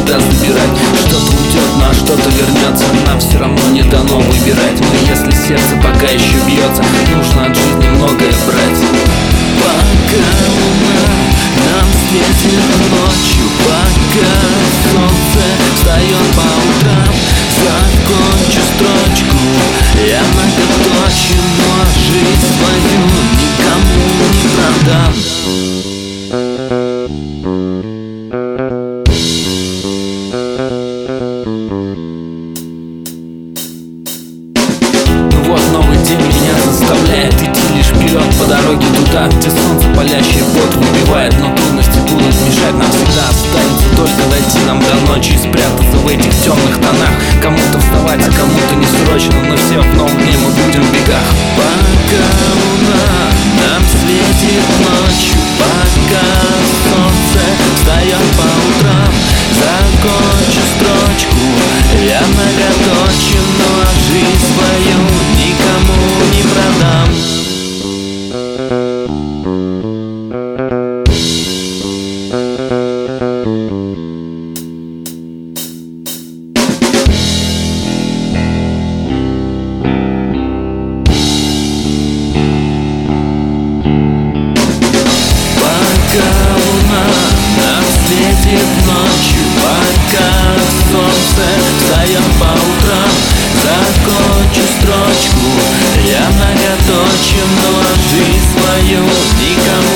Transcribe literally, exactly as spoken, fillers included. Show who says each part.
Speaker 1: даст забирать. Что-то уйдет, но что-то вернется, нам все равно не дано выбирать. Но если сердце пока еще бьется, нужно от жизни многое брать. Пока луна нам светит ночью, пока солнце встает по утрам, закончу строчку я многоточен, но жизнь свою никому не продам. Ну вот новый день меня заставляет идти лишь вперед по дороге туда, где солнце палящий пот выбивает, но трудности будут мешать. Нам всегда останется только дойти нам до ночи и спрятаться в этих темных тонах. Кому-то вставать, а кому-то не срочно, но все в новом дне мы будем в бегах. Пока луна нам светит ночью, пока солнце встает по утрам, закончу строчку я многоточен, но жизнь свою никому не продам. Пока луна нам светит ночью, пока солнце встает по утрам, закончу строчку я многоточен, но жизнь свою никому